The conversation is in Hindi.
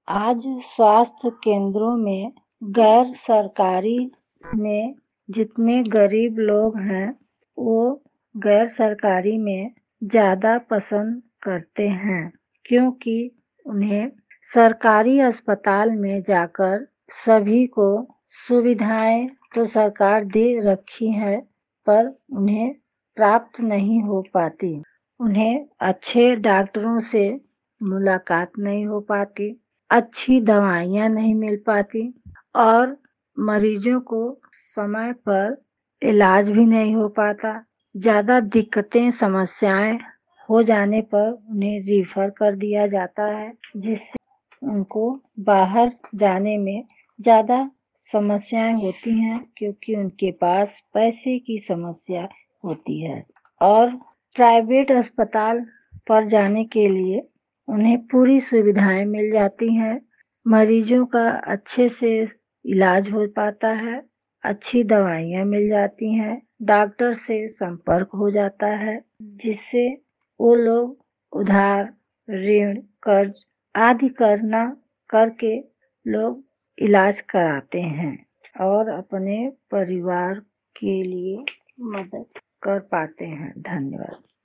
आज स्वास्थ्य केंद्रों में गैर सरकारी में जितने गरीब लोग हैं वो गैर सरकारी में ज़्यादा पसंद करते हैं, क्योंकि उन्हें सरकारी अस्पताल में जाकर सभी को सुविधाएं तो सरकार दे रखी है, पर उन्हें प्राप्त नहीं हो पाती। उन्हें अच्छे डॉक्टरों से मुलाकात नहीं हो पाती, अच्छी दवाइयाँ नहीं मिल पाती और मरीजों को समय पर इलाज भी नहीं हो पाता। ज़्यादा दिक्कतें समस्याएं हो जाने पर उन्हें रेफर कर दिया जाता है, जिससे उनको बाहर जाने में ज़्यादा समस्याएं होती हैं, क्योंकि उनके पास पैसे की समस्या होती है। और प्राइवेट अस्पताल पर जाने के लिए उन्हें पूरी सुविधाएं मिल जाती हैं, मरीजों का अच्छे से इलाज हो पाता है, अच्छी दवाइयाँ मिल जाती हैं, डॉक्टर से संपर्क हो जाता है, जिससे वो लोग उधार, ऋण, कर्ज आदि करके लोग इलाज कराते हैं और अपने परिवार के लिए मदद कर पाते हैं। धन्यवाद।